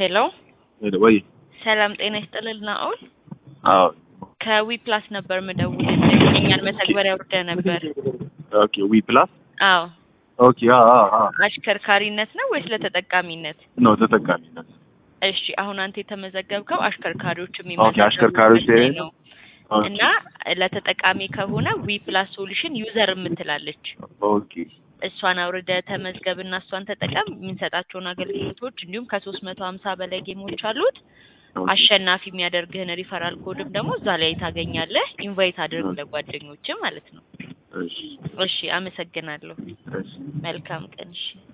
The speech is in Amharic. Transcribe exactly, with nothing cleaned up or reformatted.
ሄሎ ወይ ሰላም ጤና ይስጥልኝ ናኦል አዎ ከዊ ፕላስ ነበር መደውልልኝ እኛን መተግበሪያ ወርደ ነበር ኦኬ ዊ ፕላስ አዎ ኦኬ አዎ አዎ አሽከርካሪነት ነው ወይስ ለተጠቃሚነት ነው ተጠቃሚነት እሺ አሁን አንተ የተመዘገብከው አሽከርካሪዎች ኦኬ የሚመዘገቡ አሽከርካሪዎች ነው ኦኬ እና ለተጠቃሚ ከሆነ ዊ ፕላስ ሶሉሽን ዩዘር የምትላለች ኦኬ እሷን አውርደ ተመዝገብና እሷን ተጠቀም የምንሰጣቸውን አገልግሎቶች እንዲሁም ከሶስት መቶ ሃምሳ በላይ ጌሞች አሉት አሸናፊ የሚያደርግህን ሪፈራል ኮድም ደግሞ እዛ ላይ ታገኛለህ ኢንቫይት አድርግ ለጓደኞችህ ማለት ነው እሺ እሺ አመሰግናለሁ እሺ መልካም ቀን እሺ